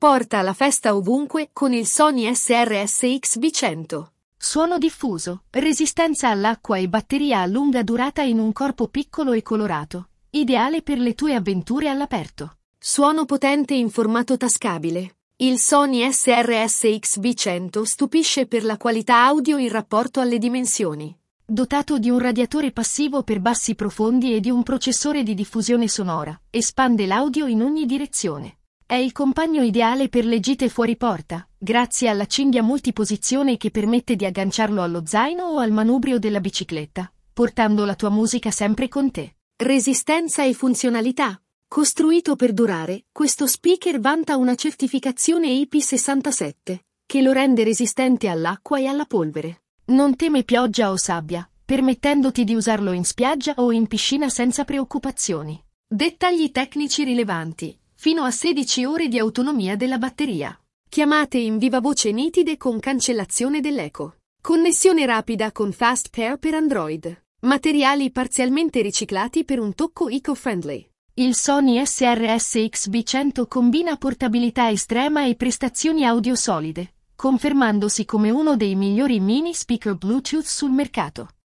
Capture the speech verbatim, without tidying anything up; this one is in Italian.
Porta la festa ovunque con il Sony S R S X B cento. Suono diffuso, resistenza all'acqua e batteria a lunga durata in un corpo piccolo e colorato, ideale per le tue avventure all'aperto. Suono potente in formato tascabile. Il Sony S R S X B cento stupisce per la qualità audio in rapporto alle dimensioni. Dotato di un radiatore passivo per bassi profondi e di un processore di diffusione sonora, espande l'audio in ogni direzione. È il compagno ideale per le gite fuori porta, grazie alla cinghia multiposizione che permette di agganciarlo allo zaino o al manubrio della bicicletta, portando la tua musica sempre con te. Resistenza e funzionalità. Costruito per durare, questo speaker vanta una certificazione I P sessantasette, che lo rende resistente all'acqua e alla polvere. Non teme pioggia o sabbia, permettendoti di usarlo in spiaggia o in piscina senza preoccupazioni. Dettagli tecnici rilevanti. Fino a sedici ore di autonomia della batteria. Chiamate in viva voce nitide con cancellazione dell'eco. Connessione rapida con Fast Pair per Android. Materiali parzialmente riciclati per un tocco eco-friendly. Il Sony S R S X B cento combina portabilità estrema e prestazioni audio solide, confermandosi come uno dei migliori mini speaker Bluetooth sul mercato.